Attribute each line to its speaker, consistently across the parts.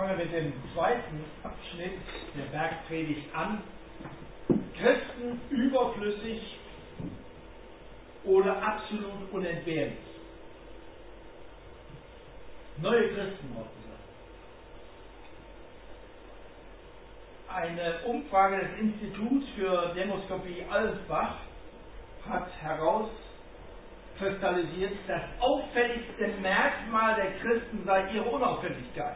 Speaker 1: fangen wir mit dem zweiten Abschnitt der Bergpredigt an. Christen überflüssig oder absolut unentbehrlich? Neue Christen, auch gesagt. Eine Umfrage des Instituts für Demoskopie Allensbach hat herauskristallisiert, das auffälligste Merkmal der Christen sei ihre Unauffälligkeit.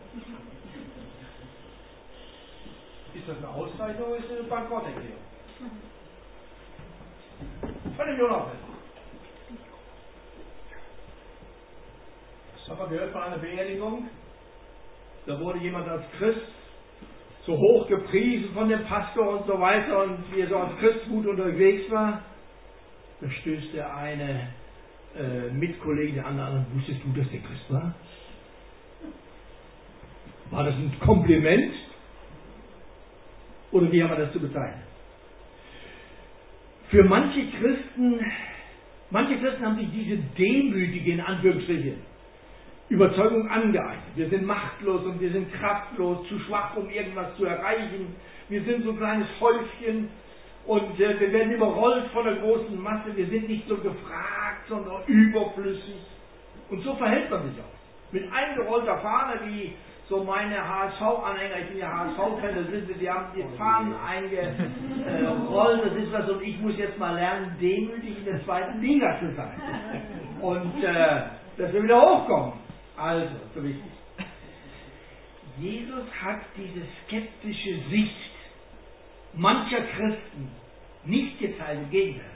Speaker 1: Ist das eine Auszeichnung oder ist das eine Bankrotterklärung? Völlig unauffällig. Das haben wir gehört bei einer Beerdigung. Da wurde jemand als Christ so hoch gepriesen von dem Pastor und so weiter, und wie er so als Christ gut unterwegs war, da stößt der eine Mitkollege der anderen: Wusstest du, dass der Christ war? War das ein Kompliment? Oder wie haben wir das zu bezeichnen? Für manche Christen haben sich diese demütige, in Anführungsstrichen, Überzeugung angeeignet. Wir sind machtlos und wir sind kraftlos, zu schwach, um irgendwas zu erreichen. Wir sind so ein kleines Häufchen und wir werden überrollt von der großen Masse. Wir sind nicht so gefragt, sondern überflüssig. Und so verhält man sich auch. Mit eingerollter Fahne, wie so meine HSV-Anhänger, ich bin ja HSV-Fan, die haben die Fahnen eingerollt, das ist was, und ich muss jetzt mal lernen, demütig in der zweiten Liga zu sein. Und dass wir wieder hochkommen. Also, so wichtig. Jesus hat diese skeptische Sicht mancher Christen nicht geteilt, im Gegenteil.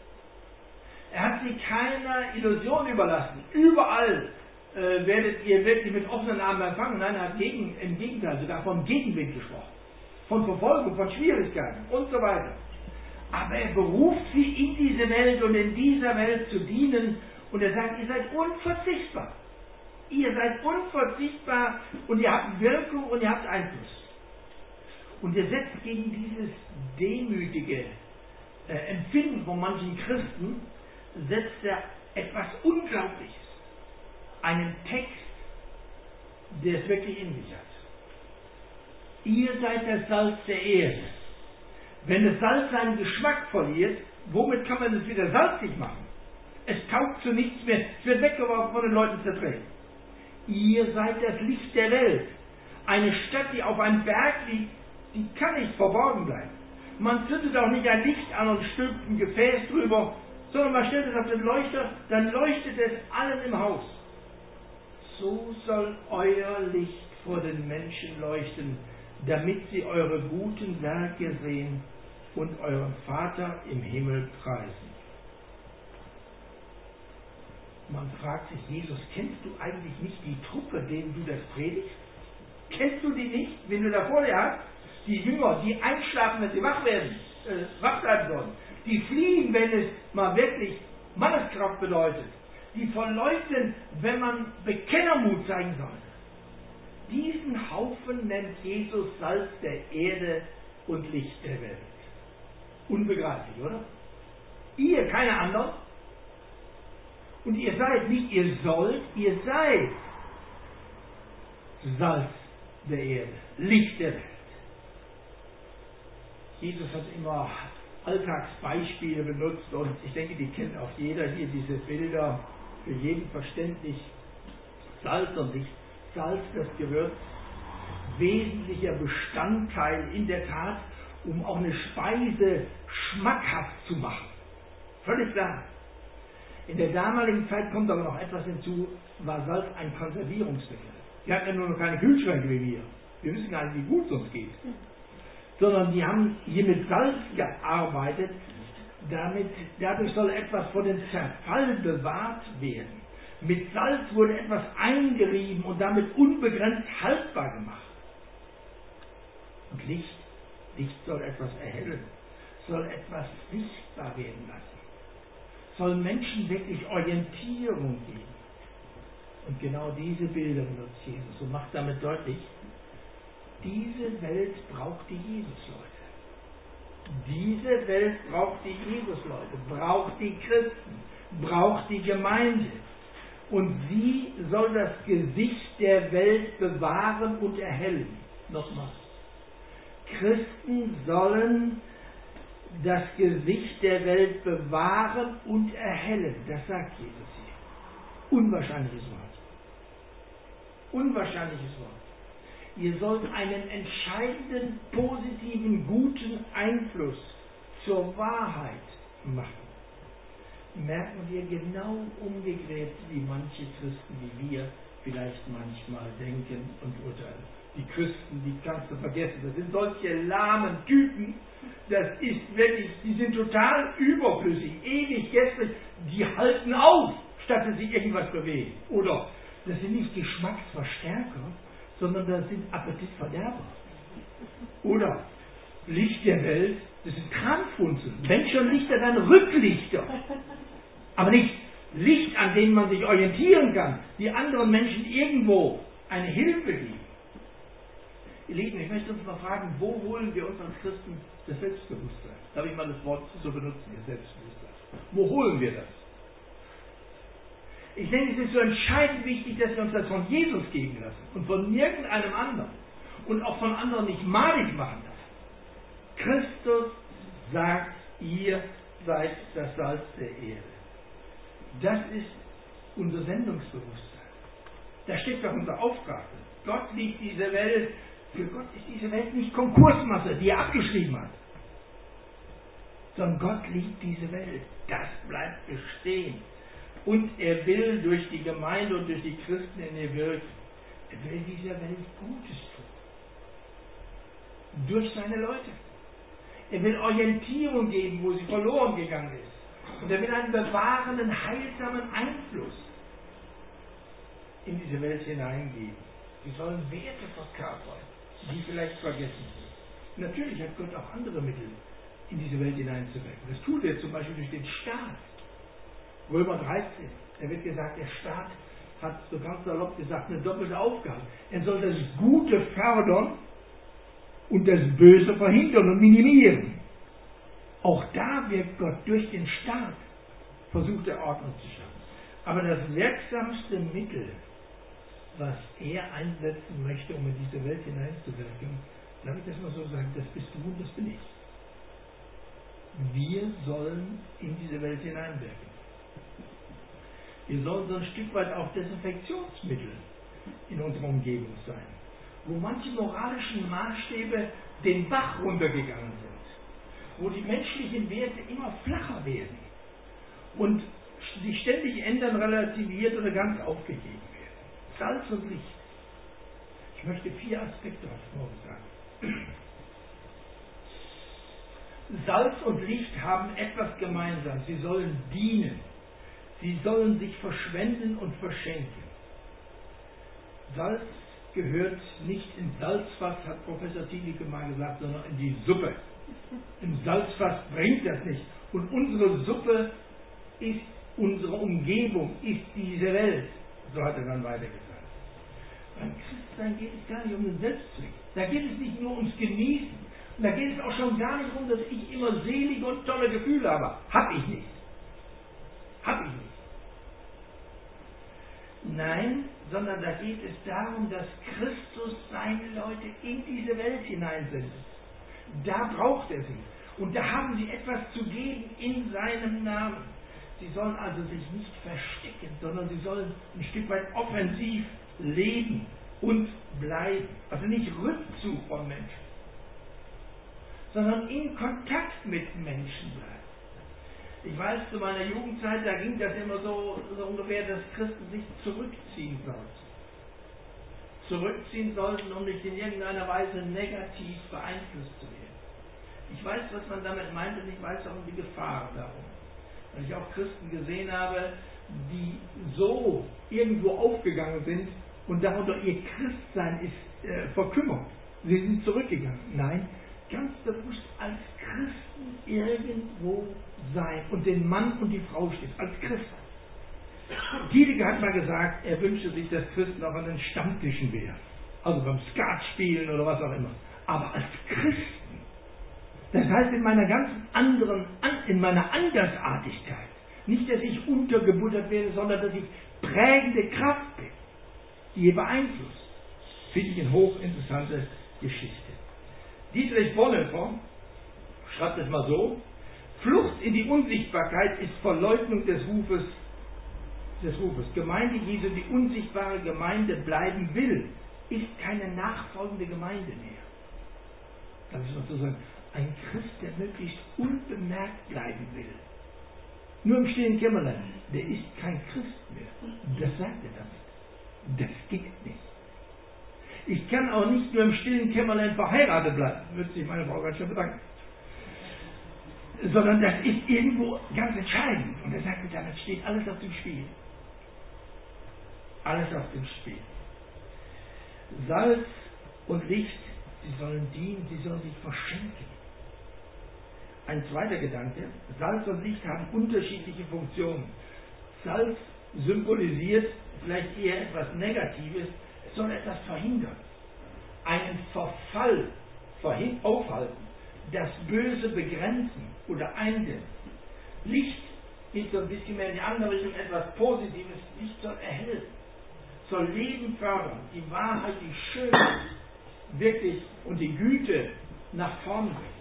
Speaker 1: Er hat sie keiner Illusion überlassen. Überall werdet ihr wirklich mit offenen Armen empfangen. Nein, er hat im Gegenteil sogar vom Gegenwind gesprochen. Von Verfolgung, von Schwierigkeiten und so weiter. Aber er beruft sie in diese Welt und in dieser Welt zu dienen. Und er sagt, ihr seid unverzichtbar. Ihr seid unverzichtbar und ihr habt Wirkung und ihr habt Einfluss. Und er setzt gegen dieses demütige Empfinden von manchen Christen, setzt er etwas Unglaubliches. Einen Text, der es wirklich in sich hat. Ihr seid das Salz der Erde. Wenn das Salz seinen Geschmack verliert, womit kann man es wieder salzig machen? Es taugt zu nichts mehr. Es wird weggeworfen, von den Leuten zertreten. Ihr seid das Licht der Welt. Eine Stadt, die auf einem Berg liegt, die kann nicht verborgen bleiben. Man zündet auch nicht ein Licht an und stülpt ein Gefäß drüber, sondern man stellt es auf den Leuchter, dann leuchtet es allen im Haus. So soll euer Licht vor den Menschen leuchten, damit sie eure guten Werke sehen und euren Vater im Himmel preisen. Man fragt sich, Jesus, kennst du eigentlich nicht die Truppe, denen du das predigst? Kennst du die nicht, wenn du da vor dir hast? Die Jünger, die einschlafen, wenn sie wach bleiben sollen. Die fliehen, wenn es mal wirklich Manneskraft bedeutet. Die verleugnen, wenn man Bekennermut zeigen soll. Diesen Haufen nennt Jesus Salz der Erde und Licht der Welt. Unbegreiflich, oder? Ihr, keine anderen. Und ihr seid, nicht ihr sollt, ihr seid Salz der Erde, Licht der Welt. Jesus hat immer Alltagsbeispiele benutzt und ich denke, die kennt auch jeder hier, diese Bilder, für jeden verständlich. Salz und Licht. Salz, das Gewürz, wesentlicher Bestandteil in der Tat, um auch eine Speise schmackhaft zu machen. Völlig klar. In der damaligen Zeit kommt aber noch etwas hinzu, war Salz ein Konservierungsmittel. Die hatten ja nur noch keine Kühlschränke wie wir. Wir wissen gar nicht, wie gut es uns geht. Sondern die haben hier mit Salz gearbeitet, dadurch soll etwas vor dem Zerfall bewahrt werden. Mit Salz wurde etwas eingerieben und damit unbegrenzt haltbar gemacht. Und Licht soll etwas erhellen, soll etwas sichtbar werden lassen, soll Menschen wirklich Orientierung geben. Und genau diese Bilder benutzt Jesus und macht damit deutlich, diese Welt braucht die Jesus-Leute. Diese Welt braucht die Jesus-Leute, braucht die Christen, braucht die Gemeinde. und sie soll das Gesicht der Welt bewahren und erhellen. Nochmal. Christen sollen das Gesicht der Welt bewahren und erhellen. Das sagt Jesus hier. Unwahrscheinliches Wort. Unwahrscheinliches Wort. Ihr sollt einen entscheidenden, positiven, guten Einfluss zur Wahrheit machen. Merken wir genau umgedreht, wie manche Christen, wie wir vielleicht manchmal denken und urteilen. Die Christen, die kannst du vergessen, das sind solche lahmen Typen, das ist wirklich, die sind total überflüssig, ewig gestrig, die halten auf, statt dass sie irgendwas bewegen. Oder das sind nicht Geschmacksverstärker, sondern das sind Appetitverderber. Oder Licht der Welt, das sind Kranfunzeln. Wenn schon Lichter, dann Rücklichter. Aber nicht Licht, an dem man sich orientieren kann, die anderen Menschen irgendwo eine Hilfe geben. Ihr Lieben, ich möchte uns mal fragen, wo holen wir uns als Christen das Selbstbewusstsein? Darf ich mal das Wort so benutzen, das Selbstbewusstsein? Wo holen wir das? Ich denke, es ist so entscheidend wichtig, dass wir uns das von Jesus geben lassen und von irgendeinem anderen und auch von anderen nicht malig machen lassen. Christus sagt, ihr seid das Salz der Erde. Das ist unser Sendungsbewusstsein. Da steckt auch unser Auftrag. Gott liebt diese Welt. Für Gott ist diese Welt nicht Konkursmasse, die er abgeschrieben hat. Sondern Gott liebt diese Welt. Das bleibt bestehen. Und er will durch die Gemeinde und durch die Christen in ihr wirken. Er will dieser Welt Gutes tun. Durch seine Leute. Er will Orientierung geben, wo sie verloren gegangen ist. Und er will einen bewahrenden, heilsamen Einfluss in diese Welt hineingeben. Sie sollen Werte verkörpern, die vielleicht vergessen sind. Natürlich hat Gott auch andere Mittel, in diese Welt hineinzuwirken. Das tut er zum Beispiel durch den Staat. Römer 13, da wird gesagt, der Staat hat, so ganz salopp gesagt, eine doppelte Aufgabe. Er soll das Gute fördern und das Böse verhindern und minimieren. Auch da wirkt Gott durch den Staat, versucht er Ordnung zu schaffen. Aber das wirksamste Mittel, was er einsetzen möchte, um in diese Welt hineinzuwirken, darf ich das mal so sagen, das bist du und das bin ich. Wir sollen in diese Welt hineinwirken. Wir sollen so ein Stück weit auch Desinfektionsmittel in unserer Umgebung sein, wo manche moralischen Maßstäbe den Bach runtergegangen sind, wo die menschlichen Werte immer flacher werden und sich ständig ändern, relativiert oder ganz aufgegeben werden. Salz und Licht. Ich möchte 4 Aspekte heute Morgen sagen. Salz und Licht haben etwas gemeinsam. Sie sollen dienen. Sie sollen sich verschwenden und verschenken. Salz gehört nicht ins Salzfass, hat Professor Thielicke mal gesagt, sondern in die Suppe. Im Salzfass bringt das nicht. Und unsere Suppe ist unsere Umgebung, ist diese Welt. So hat er dann weiter gesagt. Beim Christsein geht es gar nicht um den Selbstzweck. Da geht es nicht nur ums Genießen. Und da geht es auch schon gar nicht darum, dass ich immer selige und tolle Gefühle habe. Hab ich nicht. Hab ich nicht. Nein, sondern da geht es darum, dass Christus seine Leute in diese Welt hineinsendet. Da braucht er sie. Und da haben sie etwas zu geben in seinem Namen. Sie sollen also sich nicht verstecken, sondern sie sollen ein Stück weit offensiv leben und bleiben. Also nicht Rückzug von Menschen, sondern in Kontakt mit Menschen bleiben. Ich weiß, zu meiner Jugendzeit, da ging das immer so ungefähr, dass Christen sich zurückziehen sollten. Zurückziehen sollten, um nicht in irgendeiner Weise negativ beeinflusst zu werden. Ich weiß, was man damit meint, und ich weiß auch um die Gefahren darum. Weil ich auch Christen gesehen habe, die so irgendwo aufgegangen sind und darunter ihr Christsein ist verkümmert. Sie sind zurückgegangen. Nein, ganz bewusst als Christen irgendwo sein und den Mann und die Frau stehen, als Christen. Thielicke hat mal gesagt, er wünschte sich, dass Christen auch an den Stammtischen wären. Also beim Skat spielen oder was auch immer. Aber als Christen. Das heißt in meiner ganz anderen, in meiner Andersartigkeit. Nicht, dass ich untergebuttert werde, sondern dass ich prägende Kraft bin, die ihr beeinflusst. Finde ich eine hochinteressante Geschichte. Dietrich Bonhoeffer schreibt es mal so: Flucht in die Unsichtbarkeit ist Verleugnung des Rufes. Gemeinde Jesu, die unsichtbare Gemeinde bleiben will, ist keine nachfolgende Gemeinde mehr. Das ist sozusagen ein Christ, der möglichst unbemerkt bleiben will. Nur im stillen Kämmerlein, der ist kein Christ mehr. Das sagt er damit. Das geht nicht. Ich kann auch nicht nur im stillen Kämmerlein verheiratet bleiben, würde sich meine Frau ganz schön bedanken. Sondern das ist irgendwo ganz entscheidend. Und er sagte, damit steht alles auf dem Spiel. Alles auf dem Spiel. Salz und Licht, sie sollen dienen, sie sollen sich verschenken. Ein zweiter Gedanke: Salz und Licht haben unterschiedliche Funktionen. Salz symbolisiert vielleicht eher etwas Negatives, es soll etwas verhindern, einen Verfall aufhalten, das Böse begrenzen oder eindämmen. Licht geht so ein bisschen mehr in die andere Richtung, etwas Positives. Licht soll erhellen, soll Leben fördern, die Wahrheit, die Schönheit wirklich und die Güte nach vorn bringen.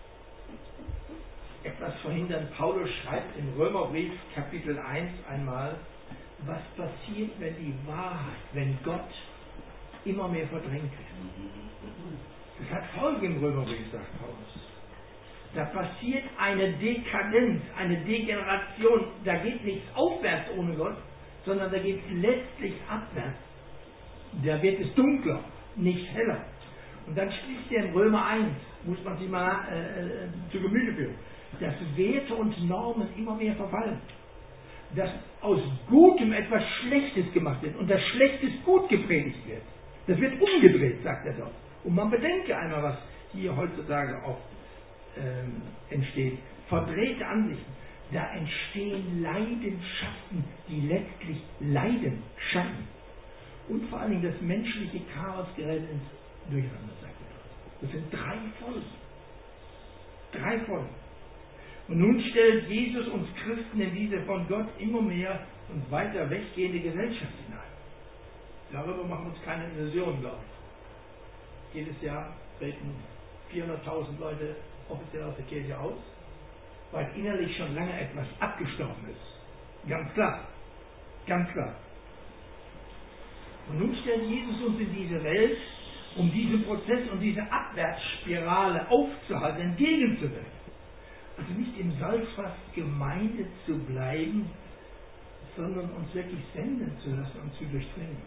Speaker 1: Etwas verhindern. Paulus schreibt im Römerbrief Kapitel 1 einmal, was passiert, wenn die Wahrheit, wenn Gott immer mehr verdrängt wird. Das hat Folgen im Römerbrief, sagt Paulus. Da passiert eine Dekadenz, eine Degeneration. Da geht nichts aufwärts ohne Gott, sondern da geht es letztlich abwärts. Da wird es dunkler, nicht heller. Und dann schließt er in Römer 1, muss man sich mal zu Gemüte führen, dass Werte und Normen immer mehr verfallen. Dass aus Gutem etwas Schlechtes gemacht wird und das Schlechtes gut gepredigt wird. Das wird umgedreht, sagt er dort. Und man bedenke einmal, was hier heutzutage auch entsteht. Verdrehte Ansichten. Da entstehen Leidenschaften, die letztlich Leiden schaffen. Und vor allen Dingen das menschliche Chaos gerät ins Durcheinander, sagt er dort. Das sind 3 Folgen. 3 Folgen. Und nun stellt Jesus uns Christen in diese von Gott immer mehr und weiter weggehende Gesellschaft hinein. Darüber machen wir uns keine Illusionen, glaube ich. Jedes Jahr treten 400.000 Leute offiziell aus der Kirche aus, weil innerlich schon lange etwas abgestorben ist. Ganz klar. Ganz klar. Und nun stellt Jesus uns in diese Welt, um diesen Prozess und diese Abwärtsspirale aufzuhalten, entgegenzuwirken. Also nicht im Salzfass Gemeinde zu bleiben, sondern uns wirklich senden zu lassen und zu durchdringen.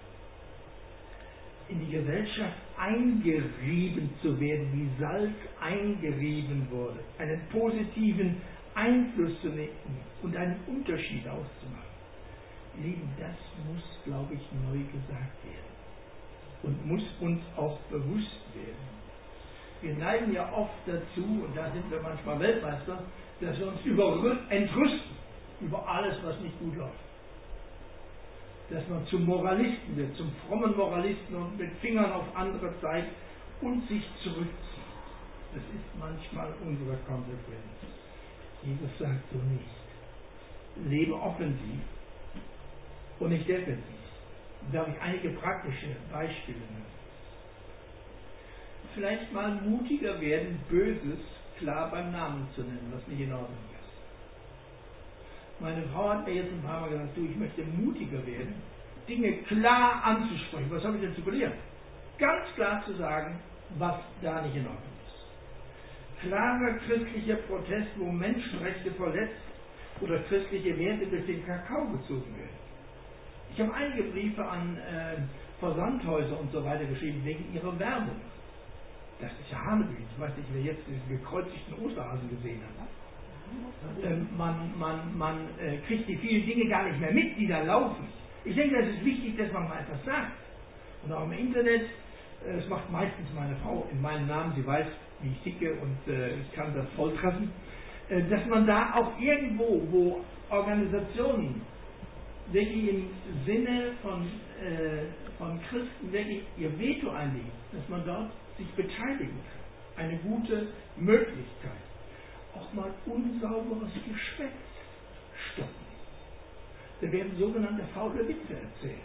Speaker 1: In die Gesellschaft eingerieben zu werden, wie Salz eingerieben wurde, einen positiven Einfluss zu nehmen und einen Unterschied auszumachen. Lieben, das muss, glaube ich, neu gesagt werden und muss uns auch bewusst werden. Wir neigen ja oft dazu, und da sind wir manchmal Weltmeister, dass wir uns entrüsten über alles, was nicht gut läuft. Dass man zum Moralisten wird, zum frommen Moralisten und mit Fingern auf andere zeigt und sich zurückzieht. Das ist manchmal unsere Konsequenz. Jesus sagt so nicht. Lebe offensiv und nicht defensiv. Da habe ich einige praktische Beispiele nennen. Vielleicht mal mutiger werden, Böses klar beim Namen zu nennen, was nicht in Ordnung ist. Meine Frau hat mir jetzt ein paar Mal gesagt, du, ich möchte mutiger werden, Dinge klar anzusprechen. Was habe ich denn zu verlieren? Ganz klar zu sagen, was da nicht in Ordnung ist. Klarer christlicher Protest, wo Menschenrechte verletzt oder christliche Werte durch den Kakao gezogen werden. Ich habe einige Briefe an Versandhäuser und so weiter geschrieben, wegen ihrer Werbung. Das ist ja Hanebüchen. Ich weiß nicht, wer jetzt diesen gekreuzigten Osterhasen gesehen hat. Man kriegt die vielen Dinge gar nicht mehr mit, die da laufen. Ich denke, es ist wichtig, dass man mal etwas sagt. Und auch im Internet, das macht meistens meine Frau in meinem Namen, sie weiß, wie ich ticke und ich kann das volltreffen, dass man da auch irgendwo, wo Organisationen wirklich im Sinne von Christen wirklich ihr Veto einlegen, dass man dort sich beteiligen kann. Eine gute Möglichkeit. Auch mal unsauberes Geschwätz stoppen. Da werden sogenannte faule Witze erzählt.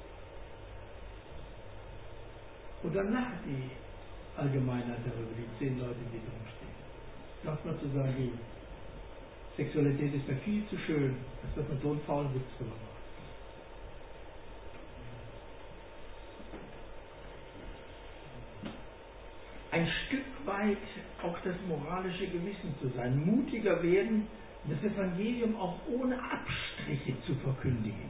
Speaker 1: Und dann lacht die Allgemeinheit darüber, die 10 Leute, die drumstehen. Sagt man zu sagen, die Sexualität ist mir viel zu schön, als dass man so einen faulen Witz drüber macht. Ein Stück weit auch das moralische Gewissen zu sein, mutiger werden, das Evangelium auch ohne Abstriche zu verkündigen.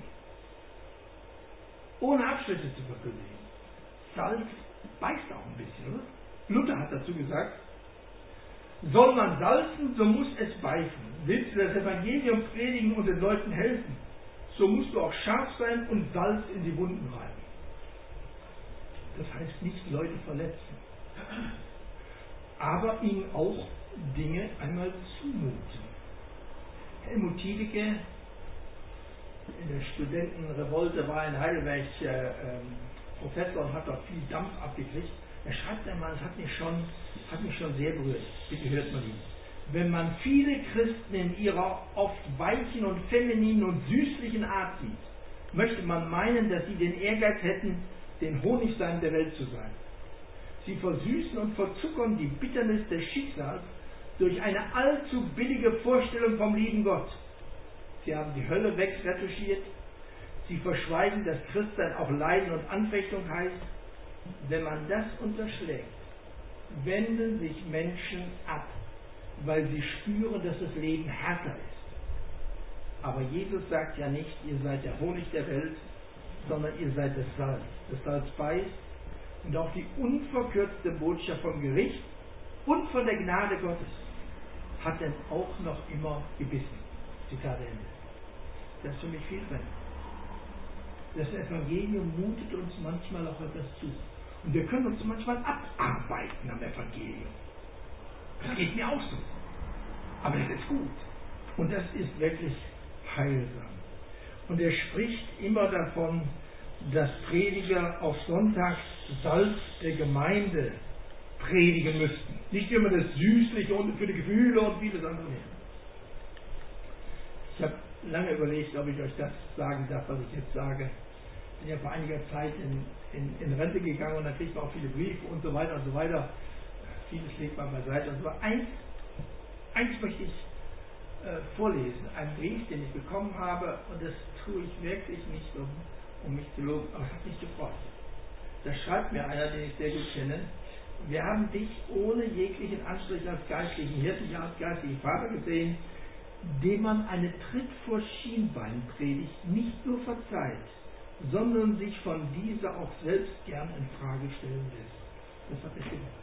Speaker 1: Ohne Abstriche zu verkündigen. Salz beißt auch ein bisschen, oder? Luther hat dazu gesagt, soll man salzen, so muss es beißen. Willst du das Evangelium predigen und den Leuten helfen, so musst du auch scharf sein und Salz in die Wunden reiben. Das heißt nicht Leute verletzen, aber ihnen auch Dinge einmal zumuten. Helmut Tiedecke in der Studentenrevolte war in Heidelberg Professor und hat dort viel Dampf abgekriegt. Er schreibt einmal, es hat mich schon sehr berührt. Bitte hört man ihn. Wenn man viele Christen in ihrer oft weichen und femininen und süßlichen Art sieht, möchte man meinen, dass sie den Ehrgeiz hätten, den Honigseim der Welt zu sein. Sie versüßen und verzuckern die Bitternis des Schicksals durch eine allzu billige Vorstellung vom lieben Gott. Sie haben die Hölle wegretuschiert. Sie verschweigen, dass Christsein auch Leiden und Anfechtung heißt. Wenn man das unterschlägt, wenden sich Menschen ab, weil sie spüren, dass das Leben härter ist. Aber Jesus sagt ja nicht, ihr seid der Honig der Welt, sondern ihr seid das Salz. Das Salz beißt und auch die unverkürzte Botschaft vom Gericht und von der Gnade Gottes hat denn auch noch immer gebissen. Zitat Ende. Das ist für mich viel drin. Das Evangelium mutet uns manchmal auch etwas zu. Und wir können uns manchmal abarbeiten am Evangelium. Das geht mir auch so. Aber das ist gut. Und das ist wirklich heilsam. Und er spricht immer davon, dass Prediger auf Sonntags Salz der Gemeinde predigen müssten. Nicht immer das Süßliche und für die Gefühle und vieles andere mehr. Ich habe lange überlegt, ob ich euch das sagen darf, was ich jetzt sage. Ich bin ja vor einiger Zeit in Rente gegangen und da kriegt man auch viele Briefe und so weiter und so weiter. Vieles legt man beiseite. Und so eins möchte ich vorlesen. Einen Brief, den ich bekommen habe, und das tue ich wirklich nicht, um mich zu loben, aber es hat mich gefreut. Da schreibt mir einer, den ich sehr gut kenne: Wir haben dich ohne jeglichen Anstrich als geistlichen Hirten, ja als geistlichen Vater gesehen, dem man eine Tritt vor Schienbeinpredigt nicht nur verzeiht, sondern sich von dieser auch selbst gern in Frage stellen lässt. Das hat mich gefreut.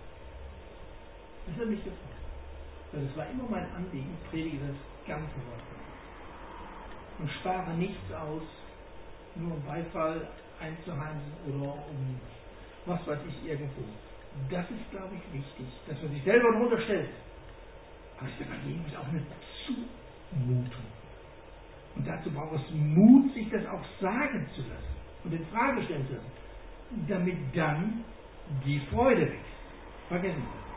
Speaker 1: Das hat mich gefreut. Weil es war immer mein Anliegen, predige das ganze Wort und spare nichts aus, nur um Beifall einzuheimsen oder um was weiß ich irgendwo. Das ist, glaube ich, wichtig, dass man sich selber darunter stellt. Aber das Evangelium ist auch eine Zumutung. Und dazu braucht es Mut, sich das auch sagen zu lassen und in Frage stellen zu lassen, damit dann die Freude wächst. Vergessen Sie das.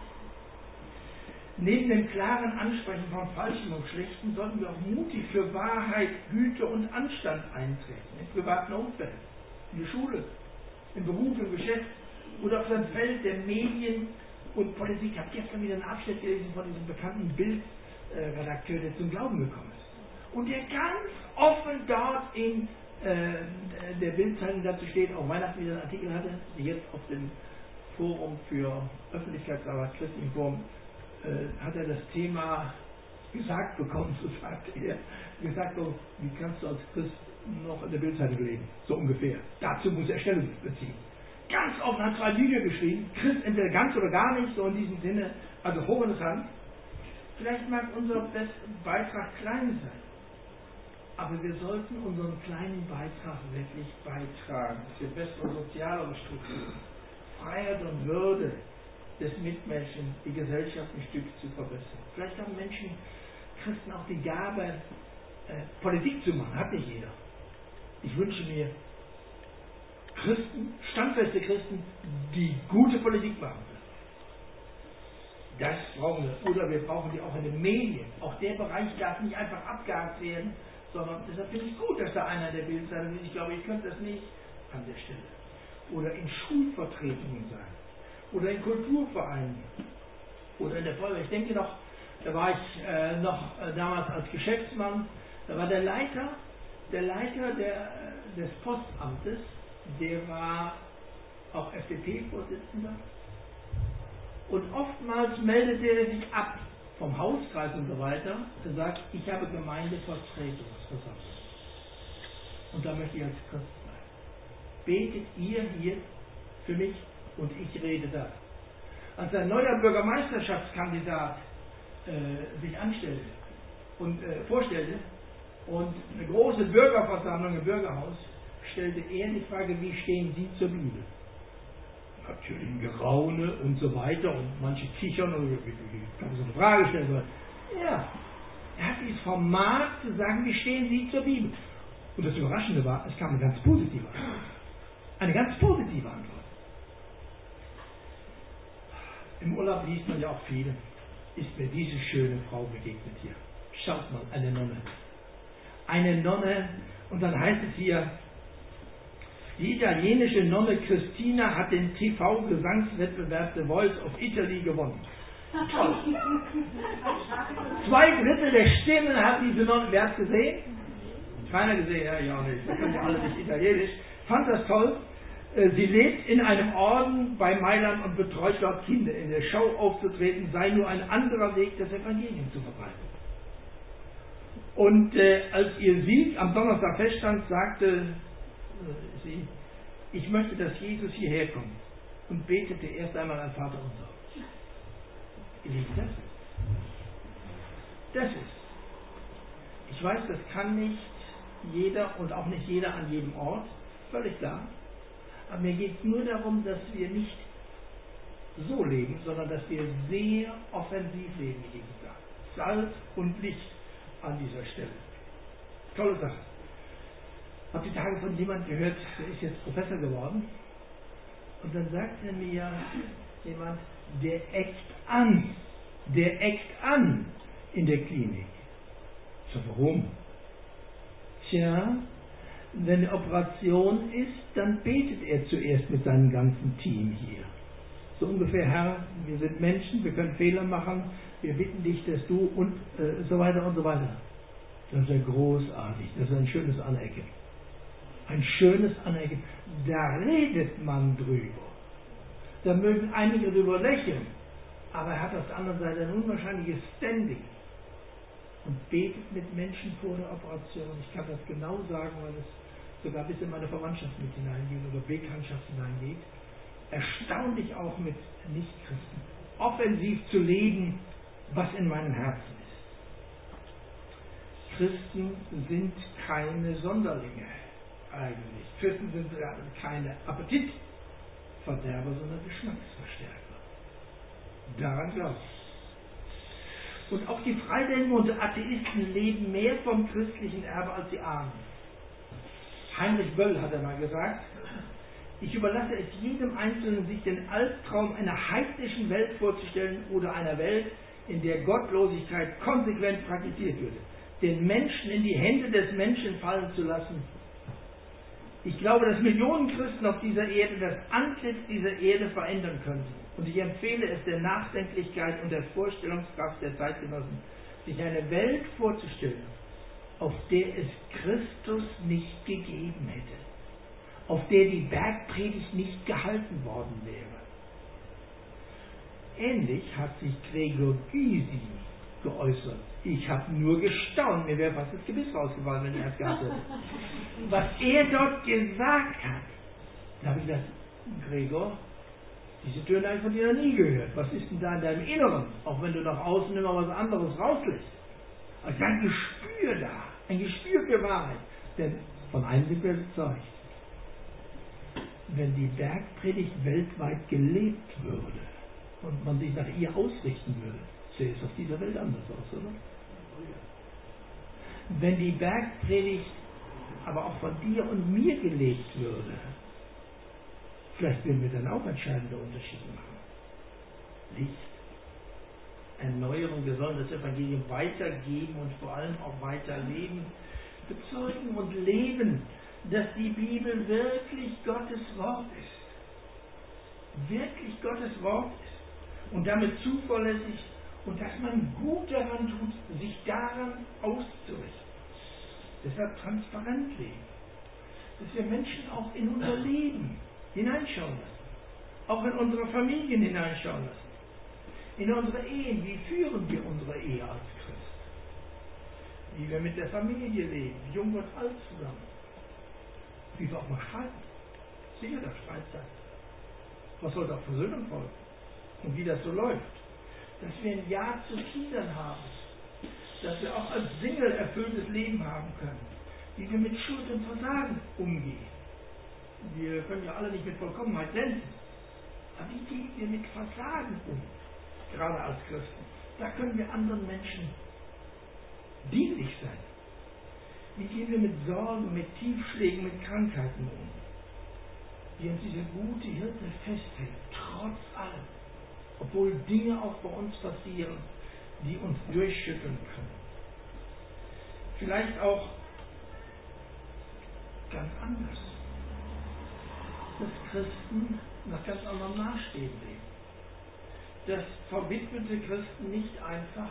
Speaker 1: Neben dem klaren Ansprechen von Falschen und Schlechten sollten wir auch mutig für Wahrheit, Güte und Anstand eintreten. Im privaten Umfeld, in der Schule, im Beruf, im Geschäft oder auf dem Feld der Medien und Politik. Ich habe gestern wieder einen Abschnitt gelesen von diesem bekannten Bildredakteur, der zum Glauben gekommen ist. Und der ganz offen dort in der Bildzeitung dazu steht, auch Weihnachten wieder einen Artikel hatte, die jetzt auf dem Forum für Öffentlichkeitsarbeit, christlichen Forum, hat er das Thema gesagt bekommen, so sagt er, gesagt, so, wie kannst du als Christ noch in der Bildzeitung leben, so ungefähr. Dazu muss er Stellung beziehen. Ganz offen hat 2 Bücher geschrieben, Christ entweder ganz oder gar nicht, so in diesem Sinne, also hochinteressant. Vielleicht mag unser Beitrag klein sein, aber wir sollten unseren kleinen Beitrag wirklich beitragen für bessere soziale Strukturen, Freiheit und Würde des Mitmenschen, die Gesellschaft ein Stück zu verbessern. Vielleicht haben Menschen, Christen, auch die Gabe, Politik zu machen. Hat nicht jeder. Ich wünsche mir Christen, standfeste Christen, die gute Politik machen können. Das brauchen wir. Oder wir brauchen die auch in den Medien. Auch der Bereich darf nicht einfach abgehakt werden, sondern deshalb finde ich es gut, dass da einer der Bildseite ist. Ich glaube, ich könnte das nicht an der Stelle. Oder in Schulvertretungen sein. Oder in Kulturvereinen. Oder in der Feuerwehr. Ich denke noch, da war ich damals als Geschäftsmann, da war der Leiter des Postamtes, der war auch FDP-Vorsitzender. Und oftmals meldete er sich ab vom Hauskreis und so weiter und sagt, ich habe Gemeindevertretungsversammlung. Und da möchte ich als Christ sein. Betet ihr hier für mich und ich rede da. Als ein neuer Bürgermeisterschaftskandidat sich anstellte und vorstellte und eine große Bürgerversammlung im Bürgerhaus, stellte er die Frage, wie stehen Sie zur Bibel? Natürlich ein Geraune und so weiter und manche kichern und kann so eine Frage stellen sollen. Ja, er hat dieses Format zu sagen, wie stehen Sie zur Bibel? Und das Überraschende war, es kam eine ganz positive Antwort. Eine ganz positive Antwort. Im Urlaub liest man ja auch viel. Ist mir diese schöne Frau begegnet hier. Schaut mal, eine Nonne. Eine Nonne, und dann heißt es hier, die italienische Nonne Christina hat den TV-Gesangswettbewerb The Voice of Italy gewonnen. Toll. 2/3 der Stimmen hat diese Nonne, wer hat gesehen? Keiner gesehen, ja, ich auch nicht. Das können ja alle nicht italienisch. Fand das toll. Sie lebt in einem Orden bei Mailand und betreut dort Kinder. In der Show aufzutreten sei nur ein anderer Weg, das Evangelium zu verbreiten. Und als ihr Sieg am Donnerstag feststand, sagte sie, ich möchte, dass Jesus hierher kommt, und betete erst einmal an Vater unser. Ihr Lieben, das ist. Ich weiß, das kann nicht jeder und auch nicht jeder an jedem Ort, völlig klar. Aber mir geht es nur darum, dass wir nicht so leben, sondern dass wir sehr offensiv leben, wie Jesus sagt. Salz und Licht an dieser Stelle. Tolle Sache. Ich habe die Tage von jemandem gehört, der ist jetzt Professor geworden. Und dann sagte mir jemand, der eckt an in der Klinik. So, warum? Tja, wenn eine Operation ist, dann betet er zuerst mit seinem ganzen Team hier. So ungefähr, Herr, wir sind Menschen, wir können Fehler machen, wir bitten dich, dass du und so weiter und so weiter. Das ist ja großartig, das ist ein schönes Anecken. Ein schönes Anecken. Da redet man drüber. Da mögen einige drüber lächeln, aber er hat auf der anderen Seite ein unwahrscheinliches Standing und betet mit Menschen vor der Operation. Ich kann das genau sagen, weil es sogar bis in meine Verwandtschaft mit hineingeht oder Bekanntschaft hineingeht. Erstaunlich auch mit Nichtchristen. Offensiv zu leben, was in meinem Herzen ist. Christen sind keine Sonderlinge eigentlich. Christen sind keine Appetitverderber, sondern Geschmacksverstärker. Daran glaube ich. Und auch die Freidenker und Atheisten leben mehr vom christlichen Erbe, als sie ahnen. Heinrich Böll hat einmal gesagt, ich überlasse es jedem Einzelnen, sich den Albtraum einer heidnischen Welt vorzustellen oder einer Welt, in der Gottlosigkeit konsequent praktiziert würde. Den Menschen in die Hände des Menschen fallen zu lassen. Ich glaube, dass Millionen Christen auf dieser Erde das Antlitz dieser Erde verändern könnten. Und ich empfehle es der Nachdenklichkeit und der Vorstellungskraft der Zeitgenossen, sich eine Welt vorzustellen, auf der es Christus nicht gegeben hätte, auf der die Bergpredigt nicht gehalten worden wäre. Ähnlich hat sich Gregor Gysi geäußert. Ich habe nur gestaunt, mir wäre fast das Gebiss rausgefallen, wenn er es gehabt hätte. Was er dort gesagt hat, da habe ich gedacht, Gregor, diese Töne habe ich von dir noch nie gehört. Was ist denn da in deinem Inneren? Auch wenn du nach außen immer was anderes rauslässt. Also ein Gespür da, ein Gespür für Wahrheit. Denn von einem sind wir überzeugt. Wenn die Bergpredigt weltweit gelebt würde und man sich nach ihr ausrichten würde, sähe es auf dieser Welt anders aus, oder? Wenn die Bergpredigt aber auch von dir und mir gelebt würde, vielleicht würden wir dann auch entscheidende Unterschiede machen. Licht, Erneuerung, wir sollen das Evangelium weitergeben und vor allem auch weiterleben. bezeugen und leben, dass die Bibel wirklich Gottes Wort ist. Wirklich Gottes Wort ist. Und damit zuverlässig und dass man gut daran tut, sich daran auszurichten. Deshalb transparent leben. Dass wir Menschen auch in unser Leben hineinschauen lassen. Auch in unsere Familien hineinschauen lassen. In unsere Ehen. Wie führen wir unsere Ehe als Christ? Wie wir mit der Familie leben. Jung und alt zusammen. Wie wir auch mal streiten. Sicher darf Streit sein. Was soll da Versöhnung folgen? Und wie das so läuft. Dass wir ein Ja zu Kindern haben. Dass wir auch als Single erfülltes Leben haben können. Wie wir mit Schuld und Versagen umgehen. Wir können ja alle nicht mit Vollkommenheit glänzen. Aber wie gehen wir mit Versagen um? Gerade als Christen. Da können wir anderen Menschen dienlich sein. Wie gehen wir mit Sorgen, mit Tiefschlägen, mit Krankheiten um? Wie uns dieser gute Hirte festhält, trotz allem. Obwohl Dinge auch bei uns passieren, die uns durchschütteln können. Vielleicht auch ganz anders. Dass Christen nach ganz anderen Maßstäben leben. Dass verwitwete Christen nicht einfach,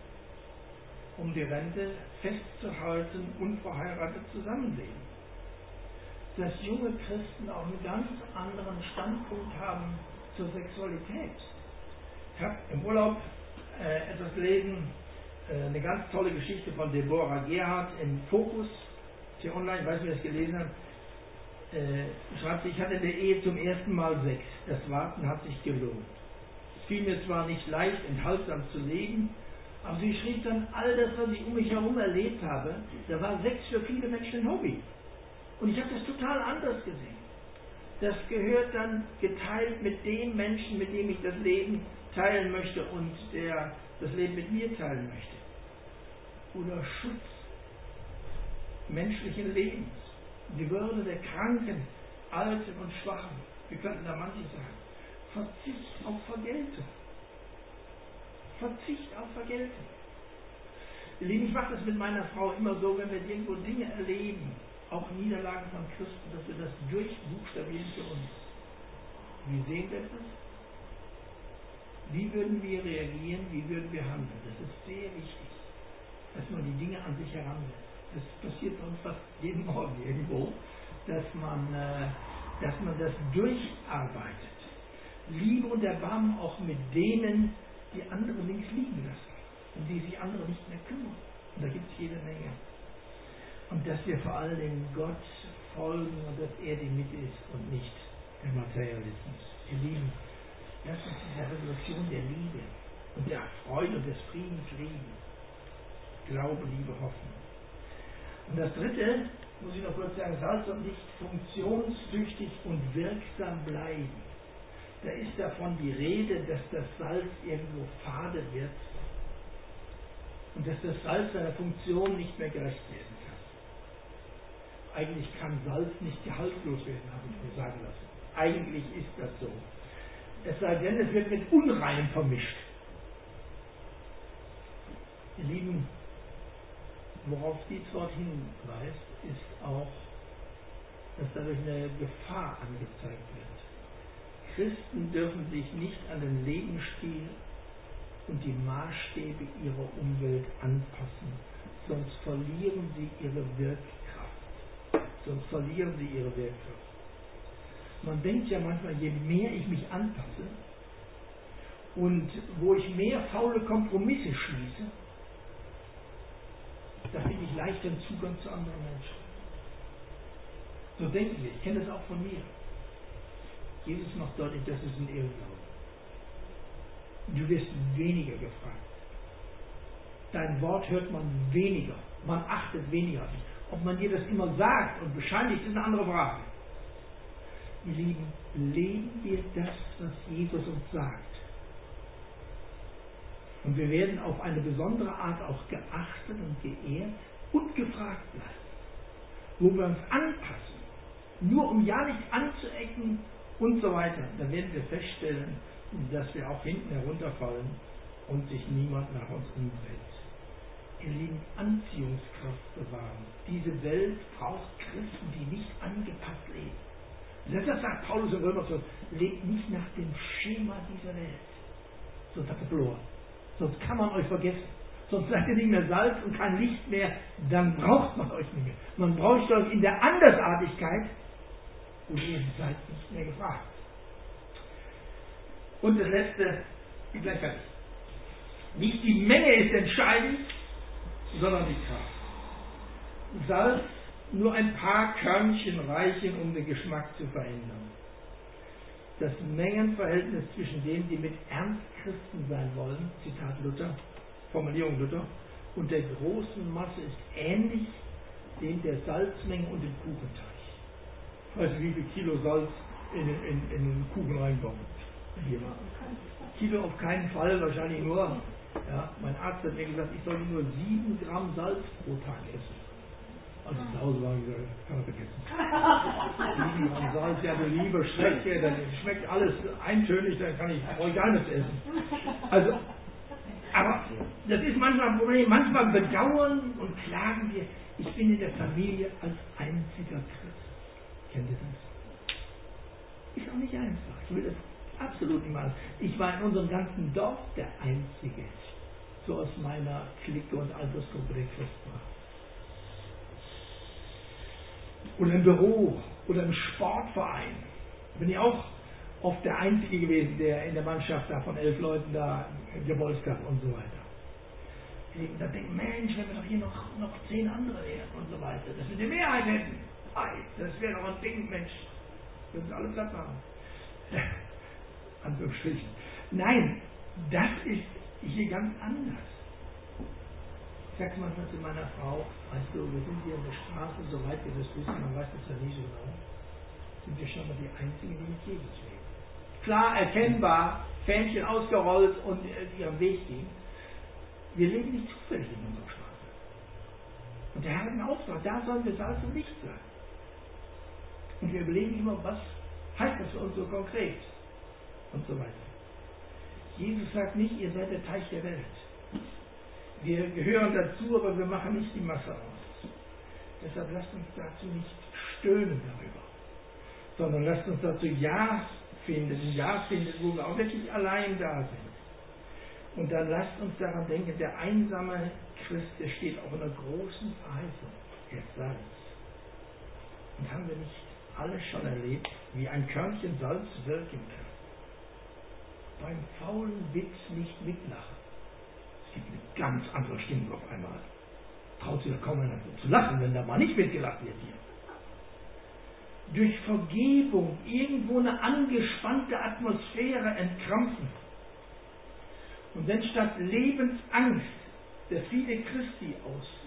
Speaker 1: um die Rente festzuhalten, unverheiratet zusammenleben. Dass junge Christen auch einen ganz anderen Standpunkt haben zur Sexualität. Ich habe im Urlaub etwas gelesen, eine ganz tolle Geschichte von Deborah Gerhardt im Fokus, hier online, ich weiß nicht, wer es gelesen hat. Schreibt sie, ich hatte in der Ehe zum ersten Mal Sex. Das Warten hat sich gelohnt. Es fiel mir zwar nicht leicht, enthaltsam zu leben, aber sie schrieb dann, all das, was ich um mich herum erlebt habe, da war Sex für viele Menschen ein Hobby. Und ich habe das total anders gesehen. Das gehört dann geteilt mit dem Menschen, mit dem ich das Leben teilen möchte und der das Leben mit mir teilen möchte. Oder Schutz menschlichen Lebens. Die Würde der Kranken, Alten und Schwachen. Wir könnten da manches sagen. Verzicht auf Vergeltung. Verzicht auf Vergeltung. Ihr Lieben, ich mache das mit meiner Frau immer so, wenn wir irgendwo Dinge erleben, auch Niederlagen von Christen, dass wir das durchbuchstabieren für uns. Wie sehen wir das? Wie würden wir reagieren? Wie würden wir handeln? Das ist sehr wichtig, dass man die Dinge an sich heranlässt. Das passiert bei uns fast jeden Morgen irgendwo, dass man das durcharbeitet. Liebe und Erbarmen auch mit denen, die andere links liegen lassen, um die sich andere nicht mehr kümmern. Und da gibt es jede Menge. Und dass wir vor allen Dingen Gott folgen und dass er die Mitte ist und nicht der Materialismus. Ihr Lieben, lasst uns diese Revolution der Liebe und der Freude und des Friedens leben. Glaube, Liebe, Hoffnung. Und das Dritte, muss ich noch kurz sagen, Salz und Licht funktionstüchtig und wirksam bleiben. Da ist davon die Rede, dass das Salz irgendwo fade wird und dass das Salz seiner Funktion nicht mehr gerecht werden kann. Eigentlich kann Salz nicht gehaltlos werden, habe ich mir sagen lassen. Eigentlich ist das so. Es sei denn, es wird mit Unreinem vermischt. Ihr Lieben, worauf dies Wort hinweist, ist auch, dass dadurch eine Gefahr angezeigt wird. Christen dürfen sich nicht an den Lebensstil und die Maßstäbe ihrer Umwelt anpassen, sonst verlieren sie ihre Wirkkraft. Man denkt ja manchmal, je mehr ich mich anpasse und wo ich mehr faule Kompromisse schließe, da finde ich leichteren Zugang zu anderen Menschen. So denken wir, ich kenne das auch von mir. Jesus macht deutlich, das ist ein Irrglaube. Du wirst weniger gefragt. Dein Wort hört man weniger. Man achtet weniger auf dich. Ob man dir das immer sagt und bescheinigt, ist eine andere Frage. Ihr Lieben, leben wir das, was Jesus uns sagt. Und wir werden auf eine besondere Art auch geachtet und geehrt und gefragt bleiben. Wo wir uns anpassen, nur um ja nicht anzuecken und so weiter, dann werden wir feststellen, dass wir auch hinten herunterfallen und sich niemand nach uns umdreht. ihr Lieben, Anziehungskraft bewahren. Diese Welt braucht Christen, die nicht angepasst leben. Deshalb sagt Paulus im Römer 12, lebt nicht nach dem Schema dieser Welt. Sonst habt ihr verloren. Sonst kann man euch vergessen. Sonst seid ihr nicht mehr Salz und kein Licht mehr. Dann braucht man euch nicht mehr. Man braucht euch in der Andersartigkeit und ihr seid nicht mehr gefragt. Und das Letzte, ich gleich fertig. Nicht die Menge ist entscheidend, sondern die Kraft. Salz, nur ein paar Körnchen reichen, um den Geschmack zu verändern. Das Mengenverhältnis zwischen denen, die mit Ernst Christen sein wollen, Zitat Luther, Formulierung Luther, und der großen Masse ist ähnlich dem der Salzmenge und dem Kuchenteig. Ich weiß nicht, wie viel Kilo Salz in den Kuchen reinkommt. Kilo auf keinen Fall, wahrscheinlich nur. Ja, mein Arzt hat mir gesagt, ich soll nur 7 Gramm Salz pro Tag essen. Also zu Hause war ich gesagt, kann man vergessen. 7 Gramm Salz, ja du lieber Schreck, dann schmeckt alles eintönig, dann brauche ich gar nichts essen. Also, aber das ist manchmal ein Problem. Manchmal bedauern und klagen wir, ich bin in der Familie als einziger Christ. Kennt ihr das? Ist auch nicht einfach. Ich will das absolut nicht machen. Ich war in unserem ganzen Dorf der Einzige, so aus meiner Clique und Altersgruppe, der Christ war. Oder im Büro oder im Sportverein bin ich auch oft der Einzige gewesen, der in der Mannschaft da von 11 Leuten da gebolzt hat und so weiter. Und dann denken, Mensch, wenn wir doch hier noch 10 andere wären und so weiter, dass wir die Mehrheit hätten. Das wäre doch ein Ding, Mensch. Würden sie alle Platz haben. Anführungsstrichen. Nein, das ist hier ganz anders. Ich sage manchmal zu meiner Frau, weißt du, wir sind hier in der Straße, soweit wir das wissen, man weiß das ja nie so genau, sind wir schon mal die Einzigen, die mit Jesus leben. Klar, erkennbar, Fähnchen ausgerollt und ihren Weg gehen. Wir leben nicht zufällig in unserer Straße. Und der Herr hat einen Auftrag, da sollen wir Salz und Licht sein. Und wir überlegen immer, was heißt das für uns so konkret? Und so weiter. Jesus sagt nicht, ihr seid der Teich der Welt. Wir gehören dazu, aber wir machen nicht die Masse aus. Deshalb lasst uns dazu nicht stöhnen darüber, sondern lasst uns dazu Ja finden, wo wir auch wirklich allein da sind. Und dann lasst uns daran denken, der einsame Christ, der steht auch in einer großen Verheißung. Er ist Salz. Und haben wir nicht alle schon erlebt, wie ein Körnchen Salz wirken kann? Beim faulen Witz nicht mitlachen. Es gibt eine ganz andere Stimmung auf einmal. Traut sich ja kaum einer zu lachen, wenn da mal nicht mitgelacht wird hier. Durch Vergebung irgendwo eine angespannte Atmosphäre entkrampfen. Und wenn statt Lebensangst der viele Christi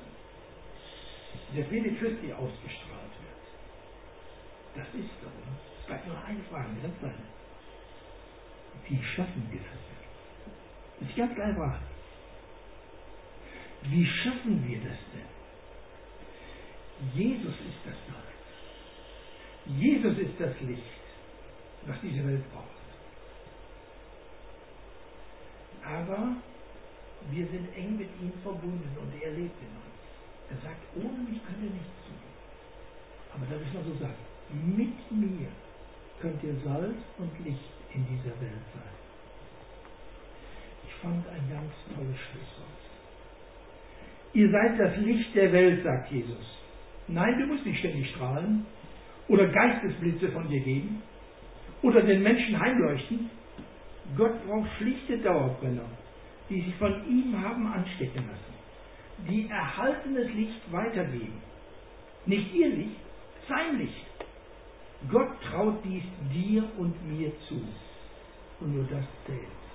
Speaker 1: ausgestrahlt wird. Das ist so. Es bleibt nur eine Frage, eine ganz kleine. Wie schaffen wir das denn? Das ist ganz einfach. Wie schaffen wir das denn? Jesus ist das Salz. Jesus ist das Licht, was diese Welt braucht. Aber wir sind eng mit ihm verbunden und er lebt in uns. Er sagt, ohne mich könnt ihr nichts tun. Aber das ist mal so sagen, mit mir könnt ihr Salz und Licht in dieser Welt sein. Ich fand ein ganz tolles Schlusswort. Ihr seid das Licht der Welt, sagt Jesus. Nein, du musst nicht ständig strahlen oder Geistesblitze von dir geben oder den Menschen heimleuchten. Gott braucht schlichte Dauerbrenner, die sich von ihm haben anstecken lassen, die erhaltenes Licht weitergeben. Nicht ihr Licht, sein Licht. Gott traut dies dir und mir zu. Und nur das zählt.